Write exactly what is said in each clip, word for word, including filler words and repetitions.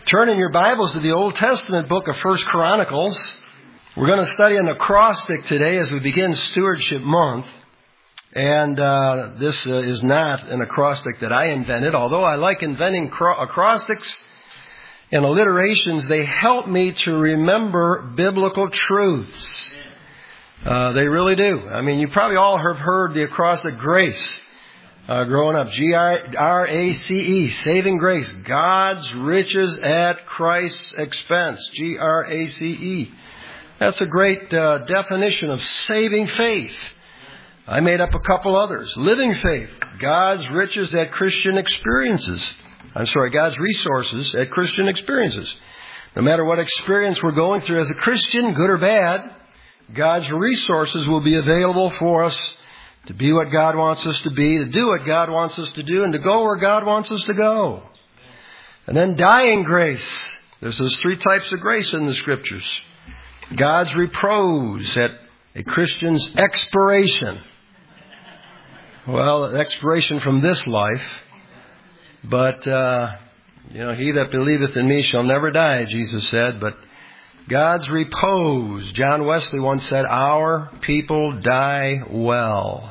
Turn in your Bibles to the Old Testament book of First Chronicles. We're going to study an acrostic today as we begin Stewardship Month. And uh, this uh, is not an acrostic that I invented, although I like inventing cro- acrostics and alliterations. They help me to remember biblical truths. Uh, they really do. I mean, you probably all have heard the acrostic GRACE. Uh, growing up, G R A C E, saving grace, God's riches at Christ's expense, G R A C E. That's a great uh, definition of saving faith. I made up a couple others. Living faith, God's riches at Christian experiences. I'm sorry, God's resources at Christian experiences. No matter what experience we're going through as a Christian, good or bad, God's resources will be available for us to be what God wants us to be, to do what God wants us to do, and to go where God wants us to go. And then dying grace. There's those three types of grace in the Scriptures. God's repose at a Christian's expiration. Well, expiration from this life. But, uh, you know, he that believeth in me shall never die, Jesus said. But God's repose. John Wesley once said, our people die well.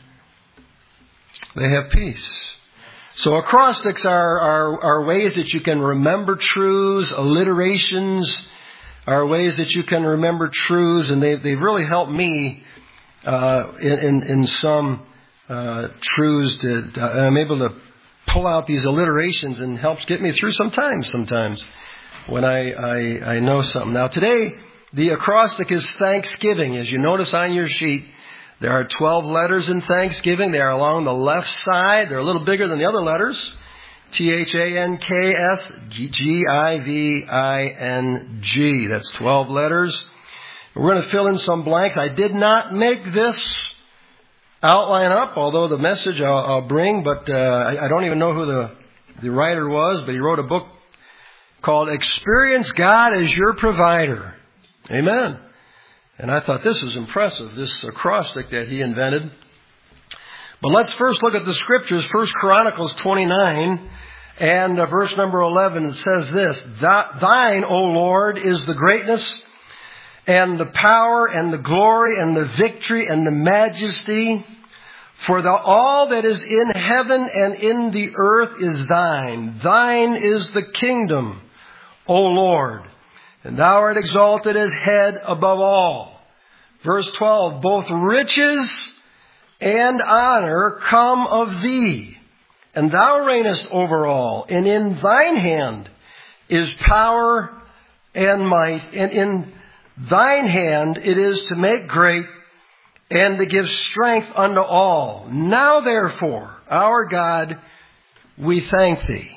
They have peace. So acrostics are, are, are ways that you can remember truths. Alliterations are ways that you can remember truths. And they've, they've really helped me uh, in, in, in some uh, truths. To, to, I'm able to pull out these alliterations and helps get me through sometimes, sometimes. When I, I, I know something. Now today, the acrostic is Thanksgiving. As you notice on your sheet, there are twelve letters in Thanksgiving. They are along the left side. They're a little bigger than the other letters. T H A N K S G I V I N G. That's twelve letters. We're going to fill in some blanks. I did not make this outline up, although the message I'll, I'll bring, but uh, I, I don't even know who the, the writer was, but he wrote a book called Experience God as Your Provider. Amen. And I thought this was impressive, this acrostic that he invented. But let's first look at the Scriptures. First Chronicles twenty-nine and uh, verse number eleven. It says this, Thine, O Lord, is the greatness and the power and the glory and the victory and the majesty. For the, all that is in heaven and in the earth is thine. Thine is the kingdom, O Lord, and thou art exalted as head above all. Verse twelve, both riches and honor come of thee, and thou reignest over all, and in thine hand is power and might, and in thine hand it is to make great and to give strength unto all. Now therefore, our God, we thank thee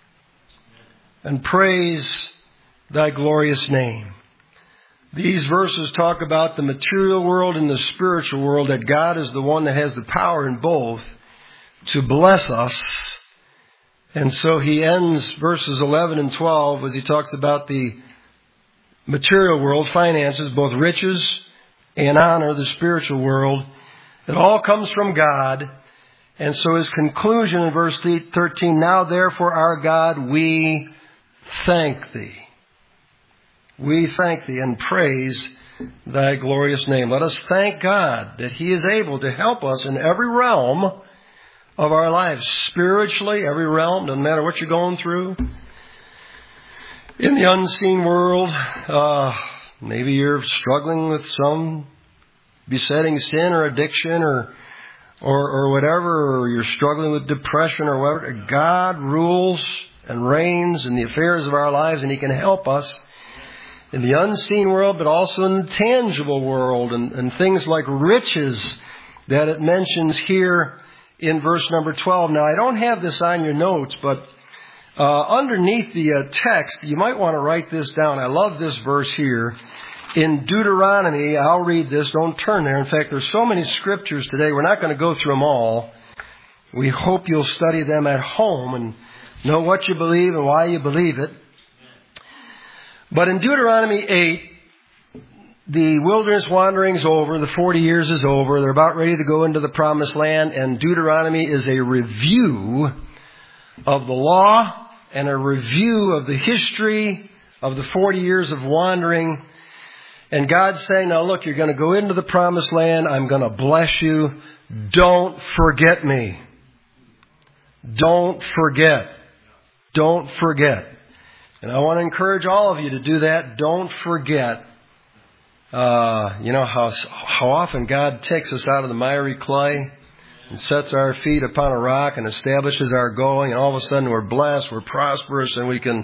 and praise thy glorious name. These verses talk about the material world and the spiritual world, that God is the one that has the power in both to bless us. And so he ends verses eleven and twelve as he talks about the material world, finances, both riches and honor, the spiritual world. It all comes from God. And so his conclusion in verse thirteen, now therefore our God, we thank thee. We thank thee and praise thy glorious name. Let us thank God that he is able to help us in every realm of our lives. Spiritually, every realm, doesn't matter what you're going through. In the unseen world, uh, maybe you're struggling with some besetting sin or addiction or, or, or whatever, or you're struggling with depression or whatever. God rules and reigns in the affairs of our lives, and he can help us in the unseen world, but also in the tangible world, and, and things like riches that it mentions here in verse number twelve. Now, I don't have this on your notes, but uh, underneath the uh, text, you might want to write this down. I love this verse here. In Deuteronomy, I'll read this. Don't turn there. In fact, there's so many scriptures today. We're not going to go through them all. We hope you'll study them at home and know what you believe and why you believe it. But in Deuteronomy eight, the wilderness wandering's over. The forty years is over. They're about ready to go into the promised land. And Deuteronomy is a review of the law and a review of the history of the forty years of wandering. And God's saying, now look, you're going to go into the promised land. I'm going to bless you. Don't forget me. Don't forget. Don't forget. And I want to encourage all of you to do that. Don't forget. Uh, you know how how often God takes us out of the miry clay and sets our feet upon a rock and establishes our going, and all of a sudden we're blessed, we're prosperous, and we can...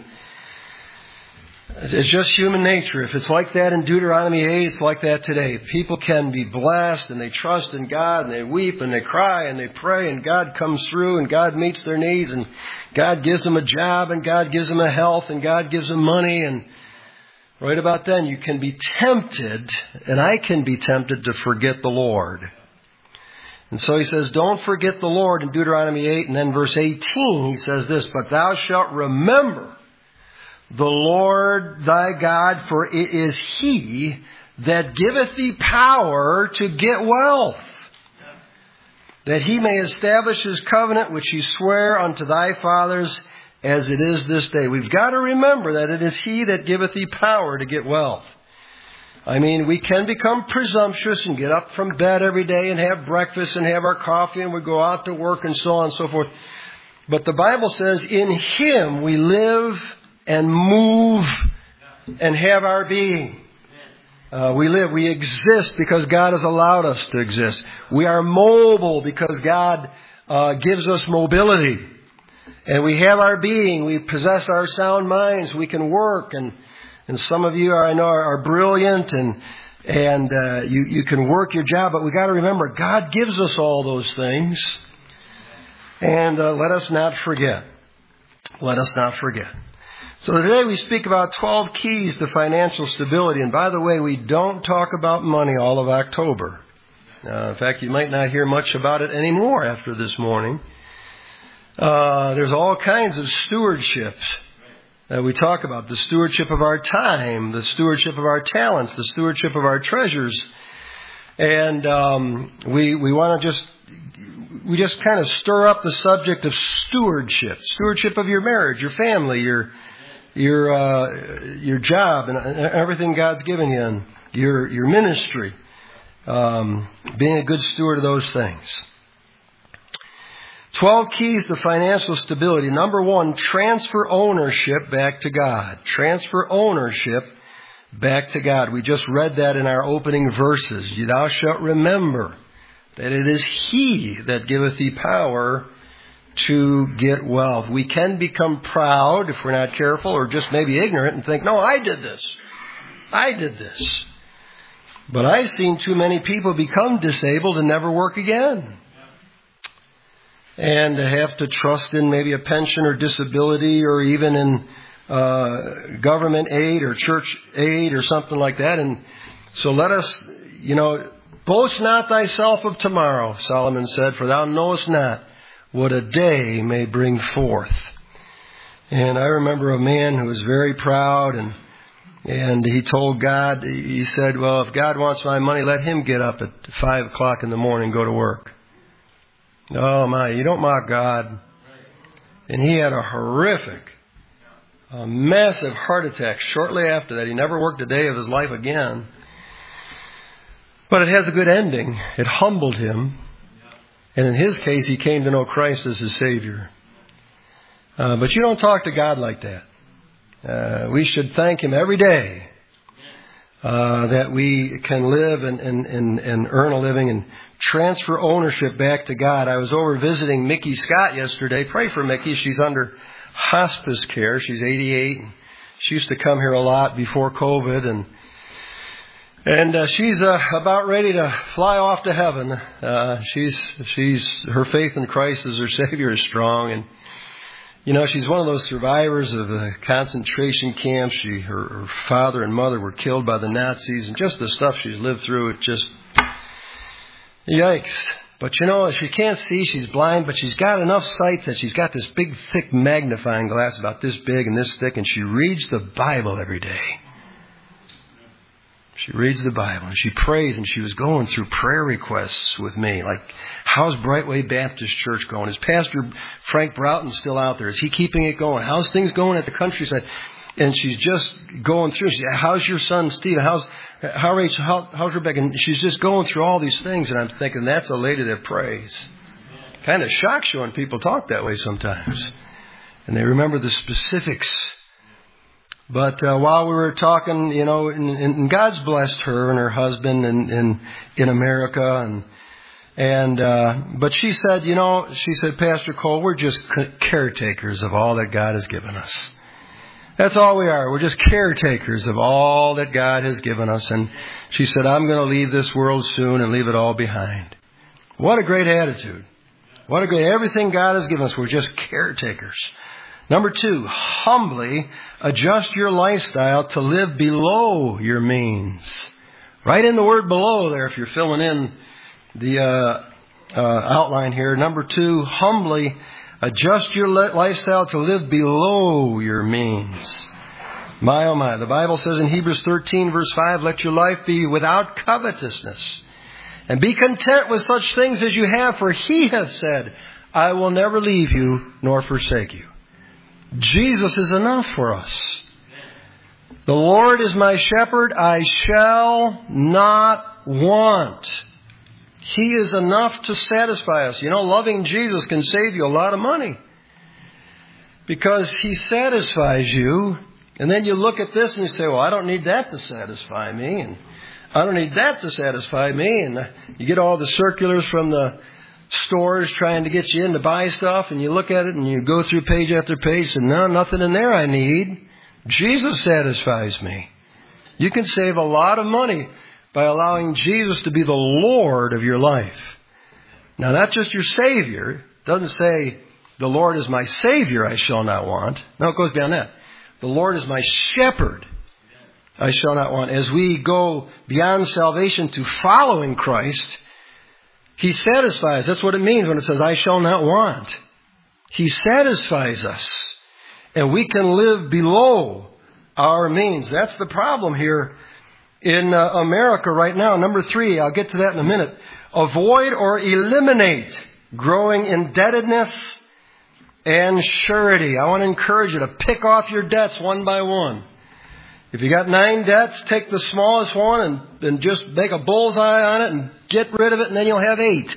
It's just human nature. If it's like that in Deuteronomy eight, it's like that today. People can be blessed, and they trust in God, and they weep, and they cry, and they pray, and God comes through, and God meets their needs, and God gives them a job, and God gives them a health, and God gives them money, and right about then you can be tempted, and I can be tempted to forget the Lord. And so he says, don't forget the Lord in Deuteronomy eight, and then verse eighteen, he says this, but thou shalt remember the Lord thy God, for it is He that giveth thee power to get wealth, that He may establish His covenant which He sware unto thy fathers as it is this day. We've got to remember that it is He that giveth thee power to get wealth. I mean, we can become presumptuous and get up from bed every day and have breakfast and have our coffee and we go out to work and so on and so forth. But the Bible says in Him we live and move and have our being. Uh, we live, we exist because God has allowed us to exist. We are mobile because God uh, gives us mobility. And we have our being. We possess our sound minds. We can work. And, and some of you, are, I know, are, are brilliant and and uh, you, you can work your job. But we got to remember, God gives us all those things. And uh, let us not forget. Let us not forget. So today we speak about twelve keys to financial stability. And by the way, we don't talk about money all of October. Uh, in fact, you might not hear much about it anymore after this morning. Uh, there's all kinds of stewardships that we talk about. The stewardship of our time, the stewardship of our talents, the stewardship of our treasures. And um, we we want to just... We just kind of stir up the subject of stewardship. Stewardship of your marriage, your family, your your uh, your job, and everything God's given you, and your your ministry. Um, being a good steward of those things. Twelve keys to financial stability. Number one, transfer ownership back to God. Transfer ownership back to God. We just read that in our opening verses. Thou shalt remember that it is He that giveth thee power to get wealth. We can become proud if we're not careful, or just maybe ignorant and think, no, I did this. I did this. But I've seen too many people become disabled and never work again. And to have to trust in maybe a pension or disability, or even in uh, government aid or church aid or something like that. And so let us, you know, boast not thyself of tomorrow, Solomon said, for thou knowest not what a day may bring forth. And I remember a man who was very proud, and and he told God, he said, well, if God wants my money, let Him get up at five o'clock in the morning and go to work. Oh my, you don't mock God. And he had a horrific, a massive heart attack shortly after that. He never worked a day of his life again. But it has a good ending. It humbled him. And in his case, he came to know Christ as his Savior. Uh, but you don't talk to God like that. Uh, we should thank Him every day uh, that we can live and, and, and, and earn a living and transfer ownership back to God. I was over visiting Mickey Scott yesterday. Pray for Mickey. She's under hospice care. She's eighty-eight. She used to come here a lot before COVID, and And uh, she's uh, about ready to fly off to heaven. Uh, she's she's her faith in Christ as her Savior is strong, and you know she's one of those survivors of the concentration camps. She her, her father and mother were killed by the Nazis, and just the stuff she's lived through, it just yikes. But you know, she can't see, she's blind, but she's got enough sight that she's got this big, thick magnifying glass about this big and this thick, and she reads the Bible every day. She reads the Bible and she prays, and she was going through prayer requests with me. Like, how's Brightway Baptist Church going? Is Pastor Frank Broughton still out there? Is he keeping it going? How's things going at the countryside? And she's just going through. She said, how's your son, Steve? How's, how Rachel? How, how's Rebecca? And she's just going through all these things. And I'm thinking, that's a lady that prays. Kind of shocks you when people talk that way sometimes. And they remember the specifics. But uh, while we were talking, you know, and, and God's blessed her and her husband in, in, in America. And, and uh, but she said, you know, she said, Pastor Cole, we're just caretakers of all that God has given us. That's all we are. We're just caretakers of all that God has given us. And she said, I'm going to leave this world soon and leave it all behind. What a great attitude. What a great, everything God has given us, we're just caretakers. Number two, humbly adjust your lifestyle to live below your means. Right in the word below there, if you're filling in the uh, uh, outline here. Number two, humbly adjust your lifestyle to live below your means. My, oh my. The Bible says in Hebrews thirteen, verse five, let your life be without covetousness. And be content with such things as you have, for He hath said, I will never leave you nor forsake you. Jesus is enough for us. The Lord is my shepherd, I shall not want. He is enough to satisfy us. You know, loving Jesus can save you a lot of money. Because He satisfies you. And then you look at this and you say, well, I don't need that to satisfy me. And I don't need that to satisfy me. And you get all the circulars from the stores trying to get you in to buy stuff. And you look at it and you go through page after page. And no, nothing in there I need. Jesus satisfies me. You can save a lot of money by allowing Jesus to be the Lord of your life. Now, not just your Savior. It doesn't say, the Lord is my Savior, I shall not want. No, it goes beyond that. The Lord is my shepherd, I shall not want. As we go beyond salvation to following Christ, He satisfies. That's what it means when it says, I shall not want. He satisfies us. And we can live below our means. That's the problem here in uh, America right now. Number three, I'll get to that in a minute. Avoid or eliminate growing indebtedness and surety. I want to encourage you to pick off your debts one by one. If you got nine debts, take the smallest one and, and just make a bullseye on it and get rid of it, and then you'll have eight.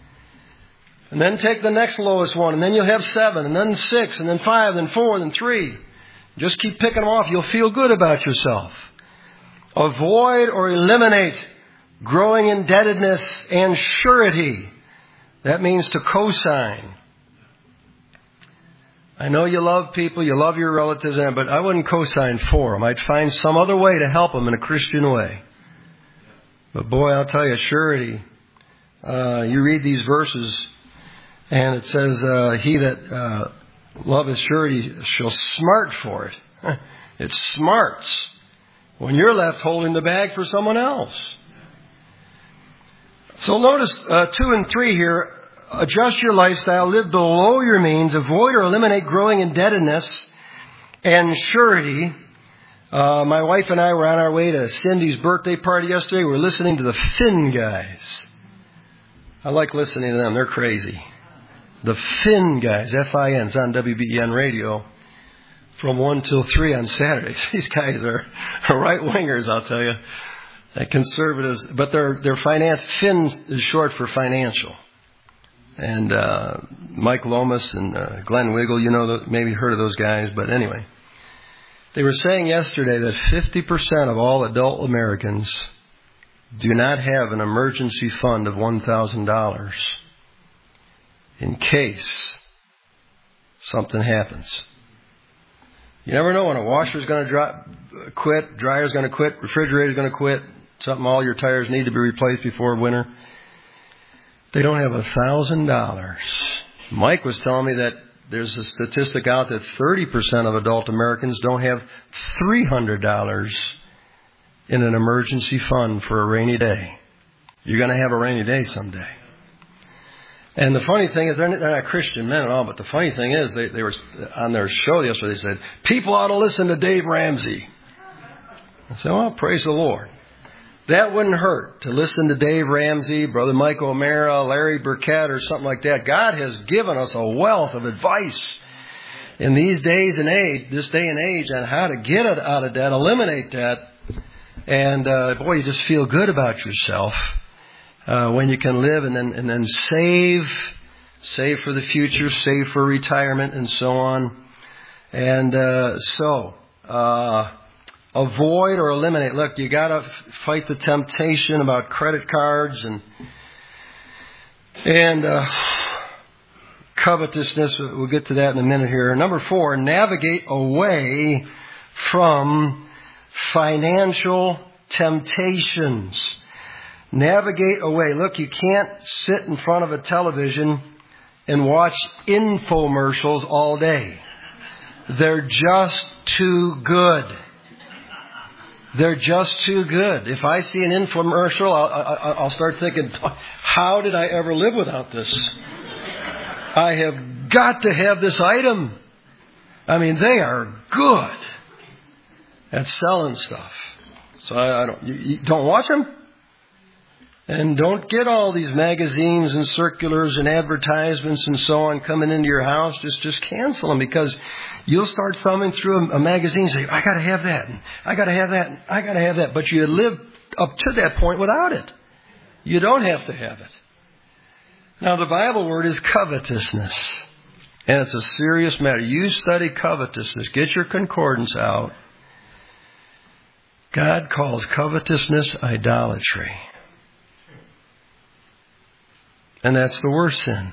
And then take the next lowest one, and then you'll have seven, and then six, and then five, and then four, and then three. Just keep picking them off. You'll feel good about yourself. Avoid or eliminate growing indebtedness and surety. That means to co-sign. I know you love people, you love your relatives, but I wouldn't co-sign for them. I'd find some other way to help them in a Christian way. But boy, I'll tell you, surety. Uh, you read these verses, and it says, uh, he that uh, loveth surety shall smart for it. It smarts when you're left holding the bag for someone else. So notice uh, two and three here. Adjust your lifestyle, live below your means, avoid or eliminate growing indebtedness and surety. Uh, my wife and I were on our way to Cindy's birthday party yesterday. We were listening to the Finn guys. I like listening to them. They're crazy. The Finn guys, F I N, it's on W B E N radio from one till three on Saturdays. These guys are right-wingers, I'll tell you. They're conservatives, but they're, they're finance. Finn is short for financial. And uh, Mike Lomas and uh, Glenn Wiggle, you know, maybe heard of those guys. But anyway, they were saying yesterday that fifty percent of all adult Americans do not have an emergency fund of one thousand dollars in case something happens. You never know when a washer's going to drop, quit, dryer's going to quit, refrigerator's going to quit, something, all your tires need to be replaced before winter. They don't have a thousand dollars. Mike was telling me that there's a statistic out that thirty percent of adult Americans don't have three hundred dollars in an emergency fund for a rainy day. You're going to have a rainy day someday. And the funny thing is, they're not, they're not Christian men at all, but the funny thing is, they, they were on their show yesterday, they said, people ought to listen to Dave Ramsey. I said, well, praise the Lord. That wouldn't hurt to listen to Dave Ramsey, Brother Mike O'Mara, Larry Burkett, or something like that. God has given us a wealth of advice in these days and age, this day and age, on how to get it out of debt, eliminate debt. And uh, boy, you just feel good about yourself uh, when you can live and then and then save, save for the future, save for retirement, and so on. And uh, so. Uh, Avoid or eliminate. Look, you got to fight the temptation about credit cards and and uh, covetousness. We'll get to that in a minute here. Number four, navigate away from financial temptations. Navigate away. Look, you can't sit in front of a television and watch infomercials all day. They're just too good. They're just too good. If I see an infomercial, I'll, I'll, I'll start thinking, how did I ever live without this? I have got to have this item. I mean, they are good at selling stuff. So I, I don't, you, you don't watch them. And don't get all these magazines and circulars and advertisements and so on coming into your house. Just, just cancel them, because you'll start thumbing through a, a magazine and say, I got to have that. And I got to have that. And I got to have that. But you live up to that point without it. You don't have to have it. Now, the Bible word is covetousness. And it's a serious matter. You study covetousness. Get your concordance out. God calls covetousness idolatry. And that's the worst sin.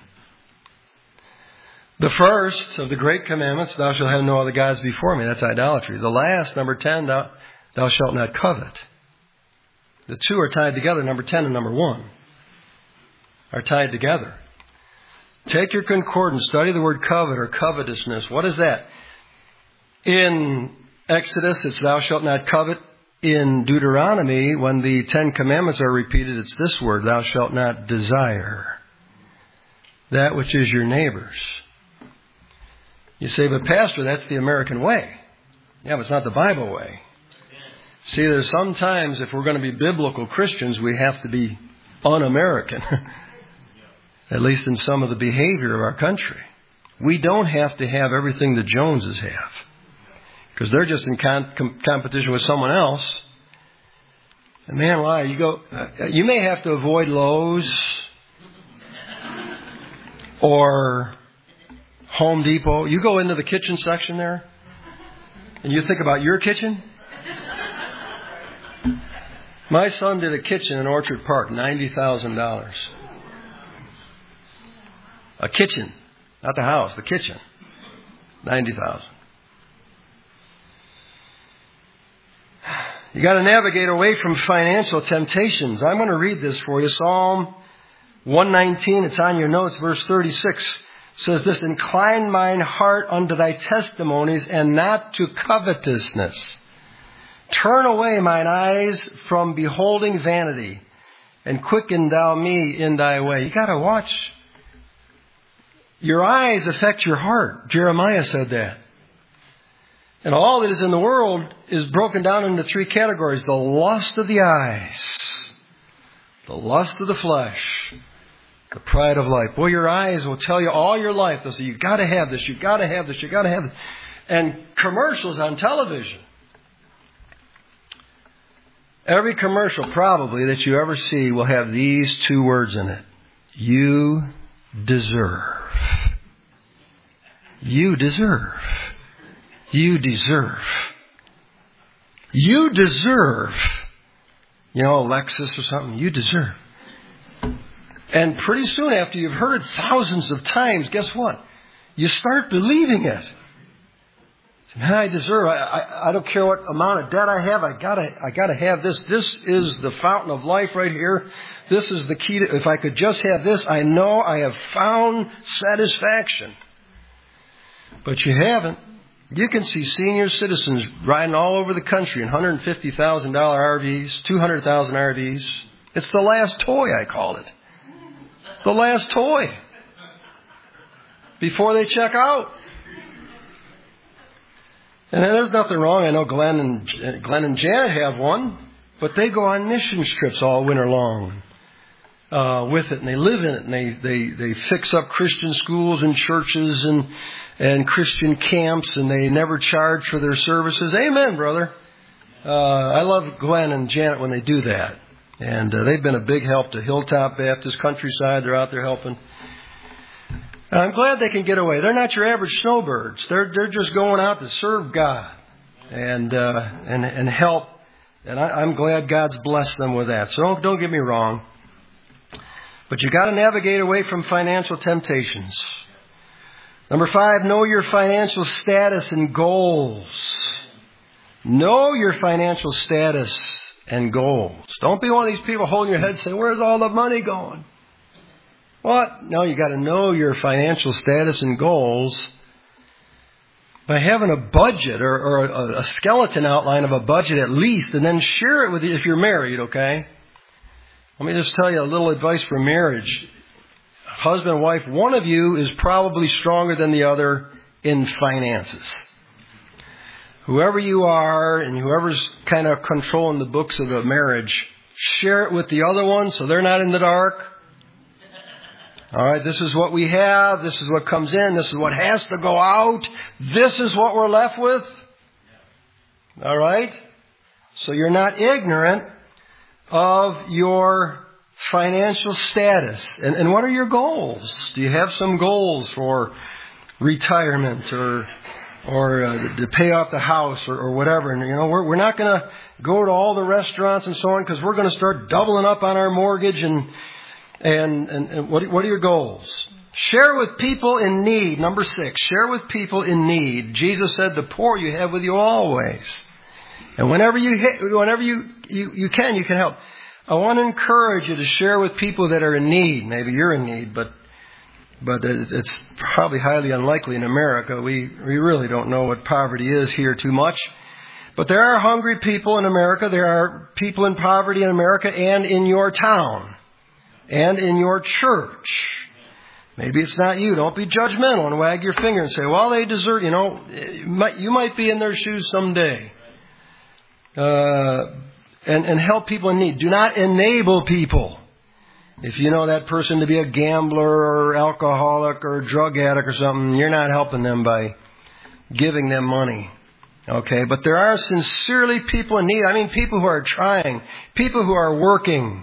The first of the great commandments, thou shalt have no other gods before me. That's idolatry. The last, number ten, thou, thou shalt not covet. The two are tied together. Number ten and number one are tied together. Take your concordance. Study the word covet or covetousness. What is that? In Exodus, it's thou shalt not covet. In Deuteronomy, when the Ten Commandments are repeated, it's this word, thou shalt not desire that which is your neighbor's. You say, but Pastor, that's the American way. Yeah, but it's not the Bible way. See, there's sometimes, if we're going to be biblical Christians, we have to be un-American. At least in some of the behavior of our country. We don't have to have everything the Joneses have. Because they're just in con- com- competition with someone else. And man, why? You go, uh, you may have to avoid Lowe's or Home Depot. You go into the kitchen section there and you think about your kitchen. My son did a kitchen in Orchard Park, ninety thousand dollars. A kitchen, not the house, the kitchen, ninety thousand dollars. You got to navigate away from financial temptations. I'm going to read this for you. Psalm one nineteen, it's on your notes, verse thirty-six, says this, incline mine heart unto thy testimonies and not to covetousness. Turn away mine eyes from beholding vanity and quicken thou me in thy way. You got to watch. Your eyes affect your heart. Jeremiah said that. And all that is in the world is broken down into three categories. The lust of the eyes, the lust of the flesh, the pride of life. Boy, your eyes will tell you all your life. They'll say, you've got to have this, you've got to have this, you've got to have this. And commercials on television. Every commercial probably that you ever see will have these two words in it. You deserve. You deserve. You deserve. You deserve. You know, Lexus or something. You deserve. And pretty soon after you've heard it thousands of times, guess what? You start believing it. Man, I deserve. I, I, I don't care what amount of debt I have. I gotta, I gotta have this. This is the fountain of life right here. This is the key to, if I could just have this, I know I have found satisfaction. But you haven't. You can see senior citizens riding all over the country in one hundred fifty thousand dollars R Vs, two hundred thousand R Vs. It's the last toy, I call it. The last toy. Before they check out. And there's nothing wrong. I know Glenn and Glenn and Janet have one. But they go on missions trips all winter long uh, with it, and they live in it, and they, they, they fix up Christian schools and churches and and Christian camps, and they never charge for their services. Amen, brother. Uh, I love Glenn and Janet when they do that. And uh, they've been a big help to Hilltop Baptist Countryside. They're out there helping. I'm glad they can get away. They're not your average snowbirds. They're they're just going out to serve God and uh, and and help. And I, I'm glad God's blessed them with that. So don't don't get me wrong. But you got to navigate away from financial temptations. Number five, know your financial status and goals. Know your financial status and goals. Don't be one of these people holding your head saying, where's all the money going? What? No, you got to know your financial status and goals by having a budget or, or a, a skeleton outline of a budget at least, and then share it with you if you're married, okay? Let me just tell you a little advice for marriage. Husband and wife, one of you is probably stronger than the other in finances. Whoever you are and whoever's kind of controlling the books of the marriage, share it with the other one so they're not in the dark. All right, this is what we have. This is what comes in. This is what has to go out. This is what we're left with. All right? So you're not ignorant of your financial status. And, and what are your goals? Do you have some goals for retirement or or uh, to pay off the house or, or whatever? And, you know, we're, we're not going to go to all the restaurants and so on because we're going to start doubling up on our mortgage. And and, and, and what, what are your goals? Share with people in need. Number six, share with people in need. Jesus said, the poor you have with you always. And whenever you whenever you, you, you can, you can help. I want to encourage you to share with people that are in need. Maybe you're in need, but but it's probably highly unlikely in America. We we really don't know what poverty is here too much. But there are hungry people in America. There are people in poverty in America and in your town and in your church. Maybe it's not you. Don't be judgmental and wag your finger and say, well, they deserve, you know, you might be in their shoes someday. Uh And, and help people in need. Do not enable people. If you know that person to be a gambler or alcoholic or a drug addict or something, you're not helping them by giving them money. Okay, but there are sincerely people in need. I mean, people who are trying, people who are working.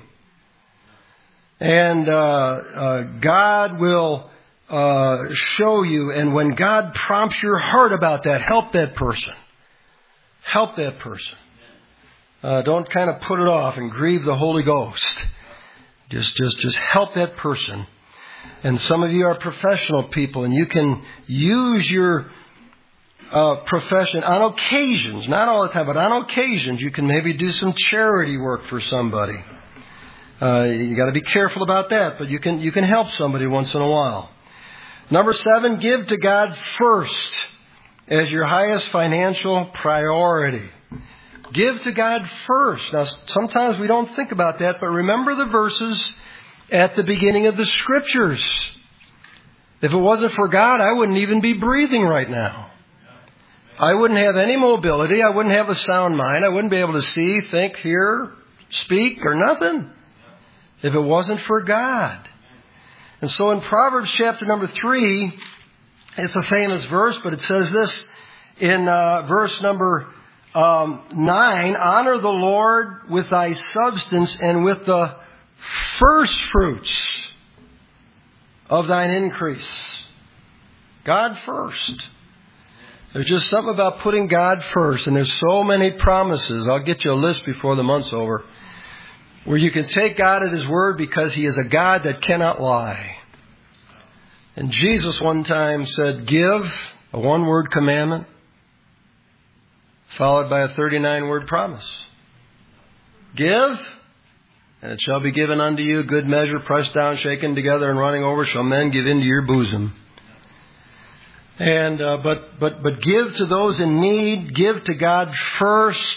And uh, uh, God will uh, show you. And when God prompts your heart about that, help that person. Help that person. Uh, don't kind of put it off and grieve the Holy Ghost. Just, just, just help that person. And some of you are professional people, and you can use your uh, profession on occasions, not all the time, but on occasions, you can maybe do some charity work for somebody. Uh, you got to be careful about that, but you can you can help somebody once in a while. Number seven, give to God first as your highest financial priority. Give to God first. Now, sometimes we don't think about that, but remember the verses at the beginning of the Scriptures. If it wasn't for God, I wouldn't even be breathing right now. I wouldn't have any mobility. I wouldn't have a sound mind. I wouldn't be able to see, think, hear, speak, or nothing if it wasn't for God. And so in Proverbs chapter number three, it's a famous verse, but it says this in uh, verse number Um, nine, honor the Lord with thy substance and with the first fruits of thine increase. God first. There's just something about putting God first. And there's so many promises. I'll get you a list before the month's over. Where you can take God at His word because He is a God that cannot lie. And Jesus one time said, give, a one-word commandment, followed by a thirty-nine word promise. Give, and it shall be given unto you, good measure, pressed down, shaken together, and running over, shall men give into your bosom. And uh, but but but give to those in need. Give to God first,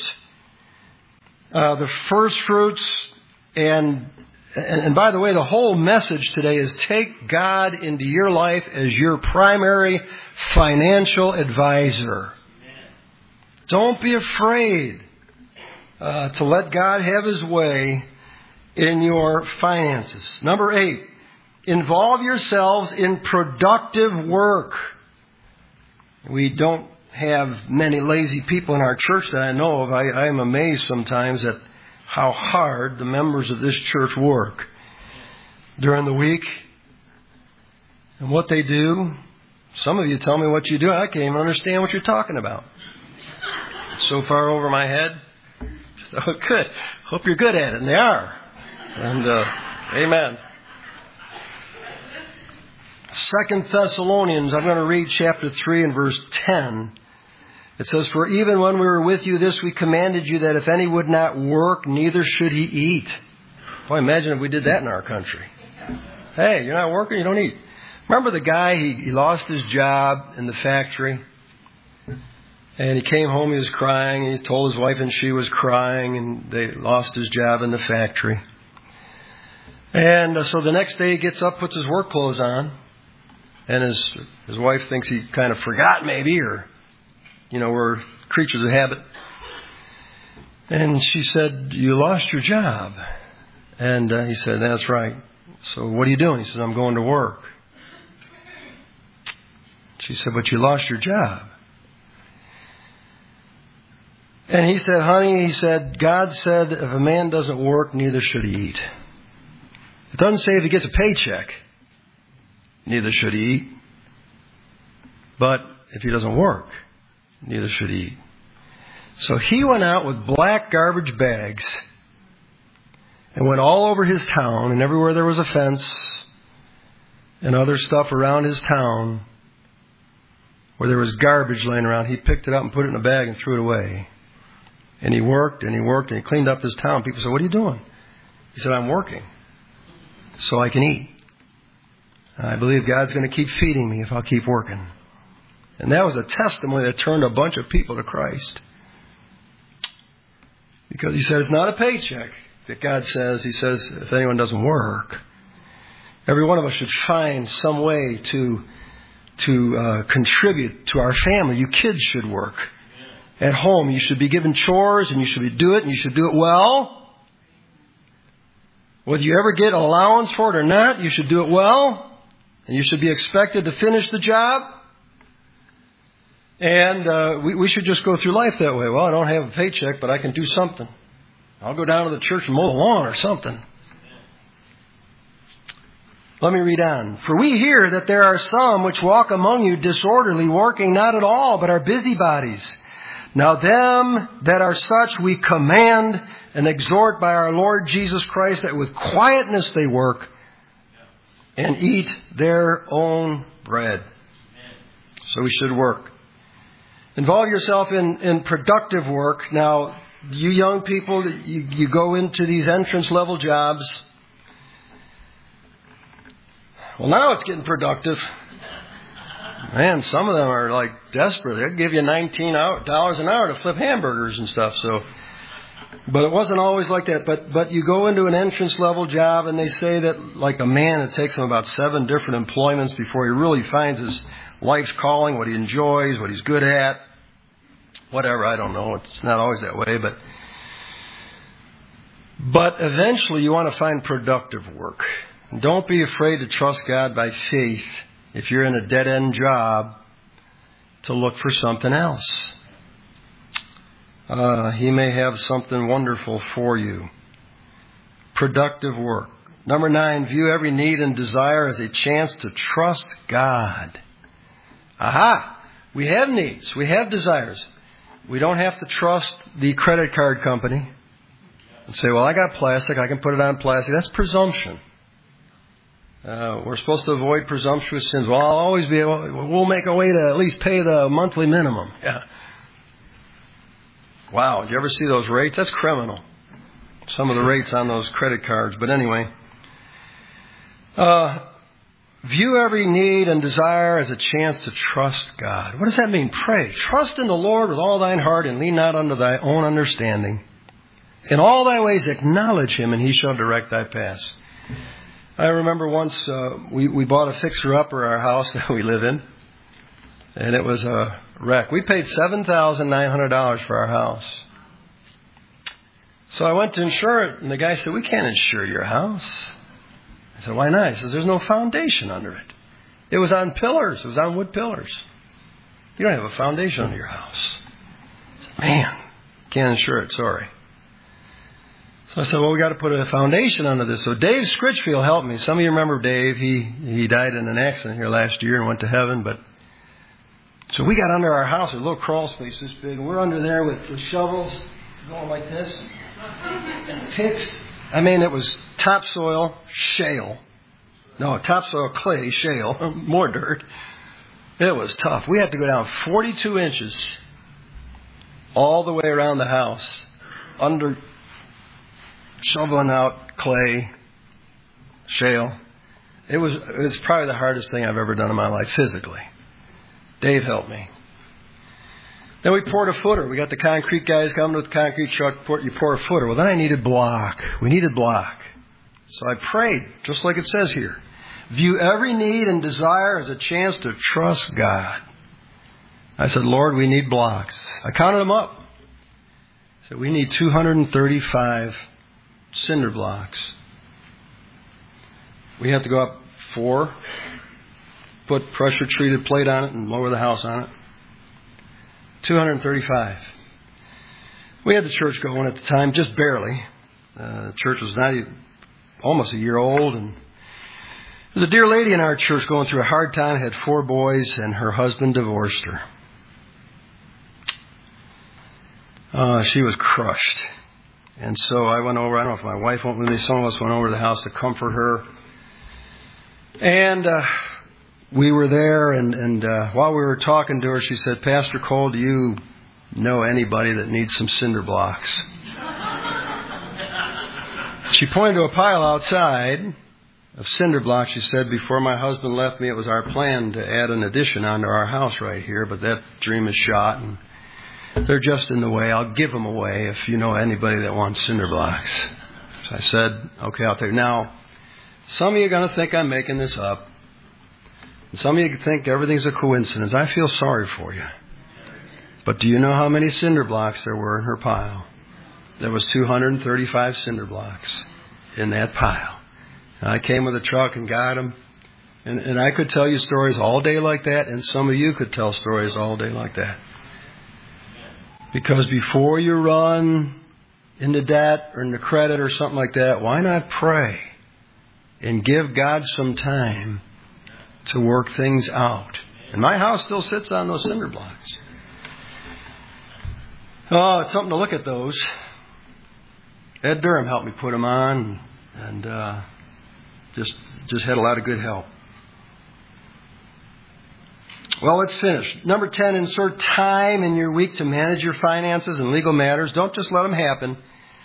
uh, the first fruits. And, and and by the way, the whole message today is take God into your life as your primary financial advisor. Don't be afraid uh, to let God have His way in your finances. Number eight, involve yourselves in productive work. We don't have many lazy people in our church that I know of. I, I am amazed sometimes at how hard the members of this church work during the week. And what they do, some of you tell me what you do. I can't even understand what you're talking about. It's so far over my head. So good. Hope you're good at it. And they are. And uh, amen. Second Thessalonians, I'm going to read chapter three and verse ten. It says, "For even when we were with you, this we commanded you, that if any would not work, neither should he eat." Boy, imagine if we did that in our country. Hey, you're not working, you don't eat. Remember the guy, he, he lost his job in the factory. And he came home, he was crying. He told his wife and she was crying. And they lost his job in the factory. And uh, so the next day he gets up, puts his work clothes on. And his, his wife thinks he kind of forgot maybe, or... You know, we're creatures of habit. And she said, "You lost your job." And uh, he said, "That's right. So what are you doing?" He said, "I'm going to work." She said, "But you lost your job." And he said, "Honey," he said, "God said if a man doesn't work, neither should he eat." It doesn't say if he gets a paycheck, neither should he eat. But if he doesn't work, neither should he eat. So he went out with black garbage bags and went all over his town, and everywhere there was a fence and other stuff around his town where there was garbage laying around, he picked it up and put it in a bag and threw it away. And he worked and he worked and he cleaned up his town. People said, "What are you doing?" He said, "I'm working so I can eat. I believe God's going to keep feeding me if I'll keep working." And that was a testimony that turned a bunch of people to Christ. Because he said it's not a paycheck that God says. He says if anyone doesn't work, every one of us should find some way to to uh, contribute to our family. You kids should work. At home, you should be given chores and you should do it and you should do it well. Whether you ever get an allowance for it or not, you should do it well. And you should be expected to finish the job. And uh, we, we should just go through life that way. Well, I don't have a paycheck, but I can do something. I'll go down to the church and mow the lawn or something. Let me read on. "For we hear that there are some which walk among you disorderly, working not at all, but are busybodies. Now them that are such we command and exhort by our Lord Jesus Christ, that with quietness they work and eat their own bread." So we should work. Involve yourself in, in productive work. Now, you young people, you, you go into these entrance level jobs. Well, now it's getting productive. Man, some of them are like desperate. They'll give you nineteen dollars an hour to flip hamburgers and stuff. So, but it wasn't always like that. But but you go into an entrance level job, and they say that like a man, it takes him about seven different employments before he really finds his life's calling, what he enjoys, what he's good at, whatever. I don't know. It's not always that way, but but eventually you want to find productive work. Don't be afraid to trust God by faith if you're in a dead-end job to look for something else. Uh, he may have something wonderful for you. Productive work. Number nine, view every need and desire as a chance to trust God. Aha! We have needs. We have desires. We don't have to trust the credit card company and say, well, I got plastic. I can put it on plastic. That's presumption. Uh, we're supposed to avoid presumptuous sins. Well, I'll always be able, we'll make a way to at least pay the monthly minimum. Yeah. Wow. Did you ever see those rates? That's criminal. Some of the rates on those credit cards. But anyway, uh, view every need and desire as a chance to trust God. What does that mean? Pray. Trust in the Lord with all thine heart and lean not unto thy own understanding. In all thy ways acknowledge him, and he shall direct thy paths. I remember once uh, we, we bought a fixer-upper our house that we live in, and it was a wreck. We paid seven thousand nine hundred dollars for our house. So I went to insure it, and the guy said, we can't insure your house. I said, why not? He says, there's no foundation under it. It was on pillars. It was on wood pillars. You don't have a foundation under your house. I said, man, can't insure it, sorry. So I said, well, we got to put a foundation under this. So Dave Scritchfield helped me. Some of you remember Dave. He he died in an accident here last year and went to heaven. But so we got under our house, a little crawl space this big, and we're under there with, with shovels going like this, and picks. I mean, it was topsoil, shale. No, topsoil, clay, shale, more dirt. It was tough. We had to go down forty-two inches all the way around the house, under shoveling out clay, shale. It was it was probably the hardest thing I've ever done in my life physically. Dave helped me. Then we poured a footer. We got the concrete guys coming with the concrete truck. You pour a footer. Well, then I needed block. We needed block. So I prayed, just like it says here. View every need and desire as a chance to trust God. I said, Lord, we need blocks. I counted them up. I said, we need two hundred thirty-five cinder blocks. We have to go up four, put pressure-treated plate on it, and lower the house on it. two hundred thirty-five. We had the church going at the time, just barely. Uh, the church was not even, almost a year old, and there was a dear lady in our church going through a hard time, had four boys, and her husband divorced her. Uh, she was crushed. And so I went over, I don't know if my wife went with me, some of us went over to the house to comfort her. And uh, we were there, and, and uh, while we were talking to her, she said, Pastor Cole, do you know anybody that needs some cinder blocks? She pointed to a pile outside of cinder blocks. She said, before my husband left me, it was our plan to add an addition onto our house right here, but that dream is shot, and they're just in the way. I'll give them away if you know anybody that wants cinder blocks. So I said, okay, I'll take it. Now, some of you are going to think I'm making this up. And some of you think everything's a coincidence. I feel sorry for you. But do you know how many cinder blocks there were in her pile? There was two hundred thirty-five cinder blocks in that pile. And I came with a truck and got them. And, and I could tell you stories all day like that, and some of you could tell stories all day like that. Because before you run into debt or into credit or something like that, why not pray and give God some time to work things out? And my house still sits on those cinder blocks. Oh, it's something to look at those. Ed Durham helped me put them on, and uh, just just had a lot of good help. Well, let's finish. Number ten, insert time in your week to manage your finances and legal matters. Don't just let them happen.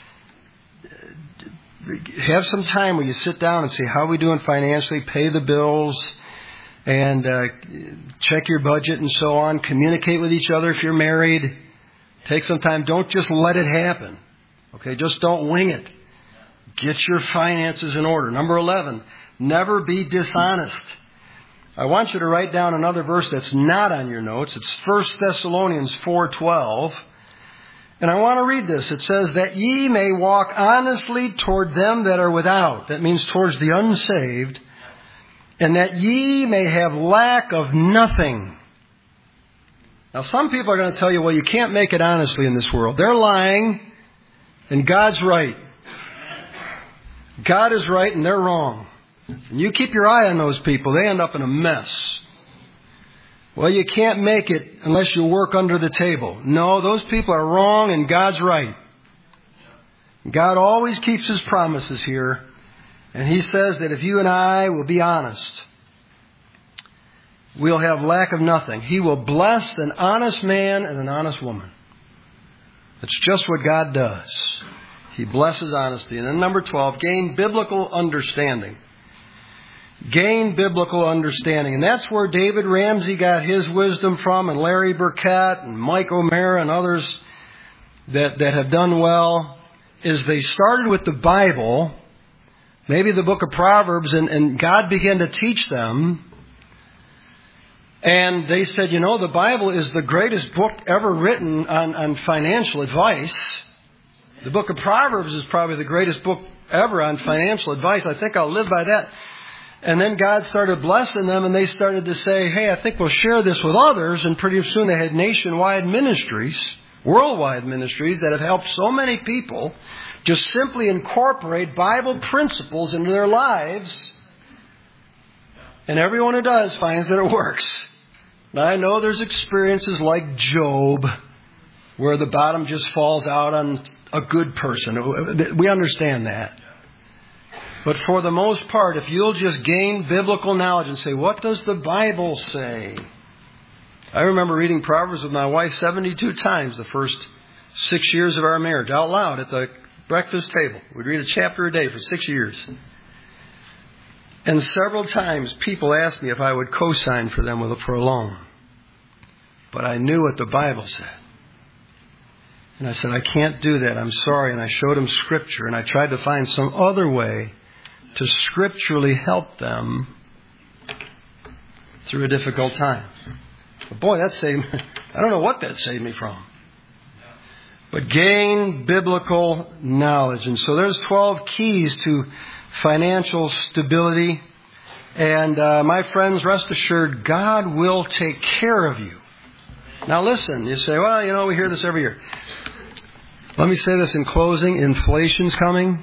Have some time where you sit down and say, how are we doing financially? Pay the bills and uh, check your budget and so on. Communicate with each other if you're married. Take some time. Don't just let it happen. Okay, just don't wing it. Get your finances in order. Number eleven, never be dishonest. I want you to write down another verse that's not on your notes. It's First Thessalonians four twelve. And I want to read this. It says, that ye may walk honestly toward them that are without. That means towards the unsaved. And that ye may have lack of nothing. Now, some people are going to tell you, well, you can't make it honestly in this world. They're lying, and God's right. God is right, and they're wrong. And you keep your eye on those people, they end up in a mess. Well, you can't make it unless you work under the table. No, those people are wrong, and God's right. God always keeps His promises here. And He says that if you and I will be honest, we'll have lack of nothing. He will bless an honest man and an honest woman. That's just what God does. He blesses honesty. And then number twelve, gain biblical understanding. Gain biblical understanding. And that's where David Ramsey got his wisdom from, and Larry Burkett and Mike O'Mara and others that, that have done well, is they started with the Bible, maybe the book of Proverbs, and, and God began to teach them. And they said, you know, the Bible is the greatest book ever written on, on financial advice. The book of Proverbs is probably the greatest book ever on financial advice. I think I'll live by that. And then God started blessing them, and they started to say, hey, I think we'll share this with others. And pretty soon they had nationwide ministries, worldwide ministries that have helped so many people just simply incorporate Bible principles into their lives. And everyone who does finds that it works. Now, I know there's experiences like Job where the bottom just falls out on a good person. We understand that. But for the most part, if you'll just gain biblical knowledge and say, what does the Bible say? I remember reading Proverbs with my wife seventy-two times the first six years of our marriage, out loud at the breakfast table. We'd read a chapter a day for six years. And several times people asked me if I would co-sign for them with a, for a loan. But I knew what the Bible said. And I said, I can't do that. I'm sorry. And I showed them Scripture. And I tried to find some other way to scripturally help them through a difficult time. But boy, that saved me. I don't know what that saved me from. But gain biblical knowledge. And so there's twelve keys to financial stability. And uh, my friends, rest assured, God will take care of you. Now listen, you say, well, you know, we hear this every year. Let me say this in closing. Inflation's coming.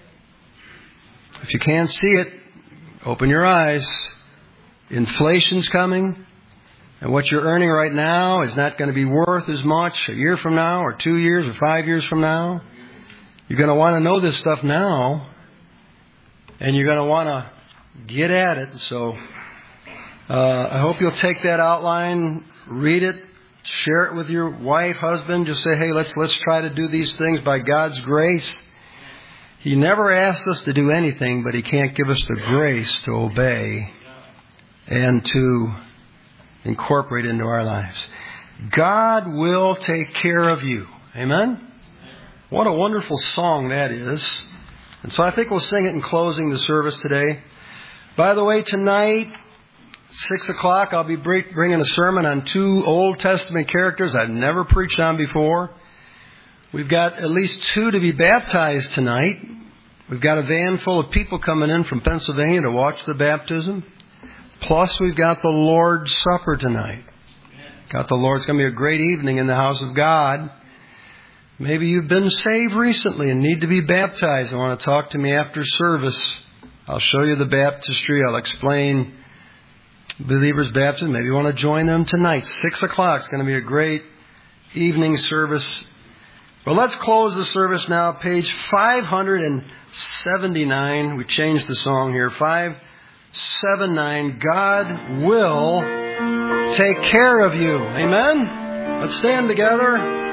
If you can't see it, open your eyes. Inflation's coming. And what you're earning right now is not going to be worth as much a year from now or two years or five years from now. You're going to want to know this stuff now. And you're going to want to get at it. So uh, I hope you'll take that outline, read it, share it with your wife, husband. Just say, hey, let's let's try to do these things by God's grace. He never asks us to do anything, but He can't give us the grace to obey and to incorporate into our lives. God will take care of you. Amen? What a wonderful song that is. And so I think we'll sing it in closing the service today. By the way, tonight, six o'clock, I'll be bringing a sermon on two Old Testament characters I've never preached on before. We've got at least two to be baptized tonight. We've got a van full of people coming in from Pennsylvania to watch the baptism. Plus, we've got the Lord's Supper tonight. Got the Lord. It's going to be a great evening in the house of God. Maybe you've been saved recently and need to be baptized and want to talk to me after service. I'll show you the baptistry. I'll explain believers' baptism. Maybe you want to join them tonight. Six o'clock. It's going to be a great evening service. Well, let's close the service now. Page five seventy-nine. We changed the song here. five seventy-nine. God will take care of you. Amen? Let's stand together.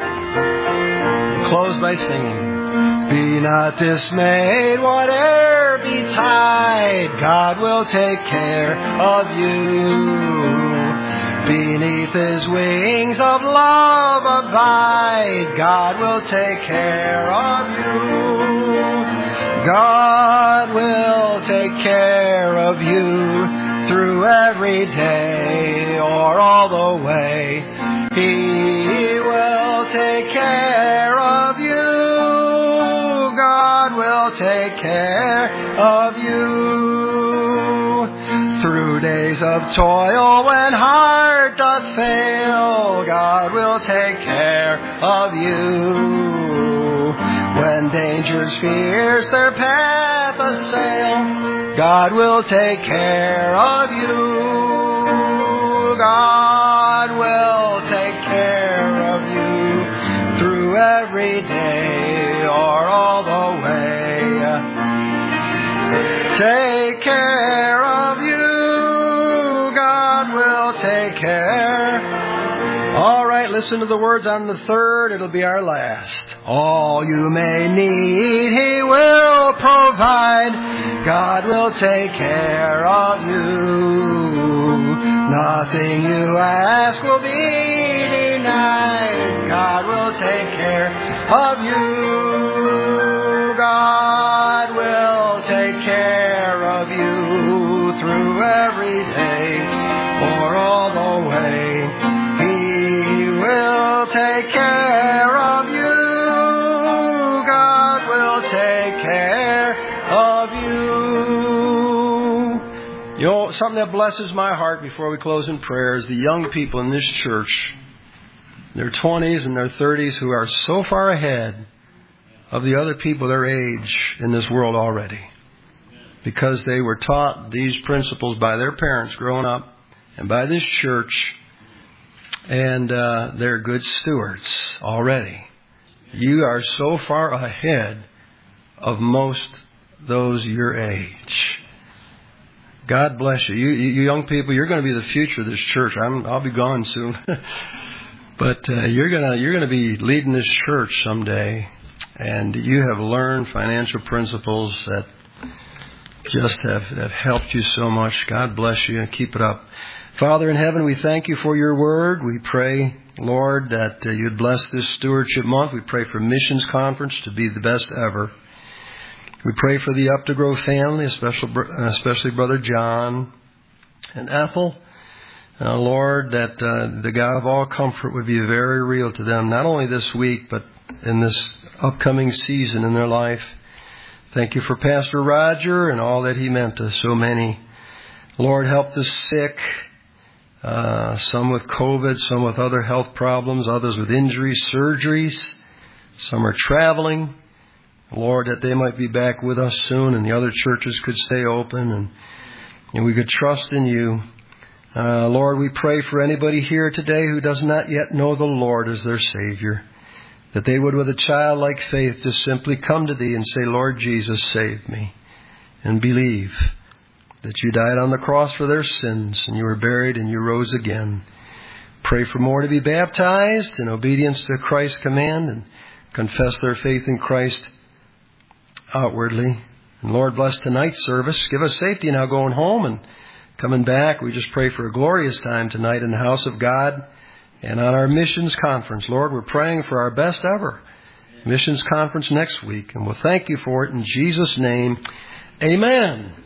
Close by singing. Be not dismayed, whate'er betide. God will take care of you. Beneath His wings of love abide. God will take care of you. God will take care of you through every day or all the way. He will take care of you. God will take care of you. Through days of toil when heart doth fail, God will take care of you. When dangers fierce their path assail, God will take care of you. God will take care of you through every day or all the way. Take care of you. God will take care. All right, listen to the words on the third. It'll be our last. All you may need, He will provide. God will take care of you. Nothing you ask will be denied. God will take care of you. God will take care of you through every day or all the way. He will take care of you. something that blesses my heart before we close in prayer is the young people in this church, their twenties and their thirties, who are so far ahead of the other people their age in this world already, because they were taught these principles by their parents growing up and by this church, and uh, they're good stewards already. You are so far ahead of most those your age. God bless you. You, you young people, you're going to be the future of this church. I'm, I'll be gone soon, but uh, you're gonna you're gonna be leading this church someday, and you have learned financial principles that just have, have helped you so much. God bless you and keep it up. Father in heaven, we thank you for your word. We pray, Lord, that uh, you'd bless this stewardship month. We pray for missions conference to be the best ever. We pray for the Up to Grow family, especially, especially Brother John and Ethel. Uh, Lord, that uh, the God of all comfort would be very real to them, not only this week, but in this upcoming season in their life. Thank you for Pastor Roger and all that he meant to so many. Lord, help the sick, uh, some with COVID, some with other health problems, others with injuries, surgeries. Some are traveling. Lord, that they might be back with us soon and the other churches could stay open and, and we could trust in you. Uh, Lord, we pray for anybody here today who does not yet know the Lord as their Savior, that they would with a childlike faith just simply come to thee and say, Lord Jesus, save me, and believe that you died on the cross for their sins and you were buried and you rose again. Pray for more to be baptized in obedience to Christ's command and confess their faith in Christ outwardly. And Lord, bless tonight's service. Give us safety now going home and coming back. We just pray for a glorious time tonight in the house of God and on our missions conference. Lord, we're praying for our best ever missions conference next week, and we'll thank you for it in Jesus' name. Amen.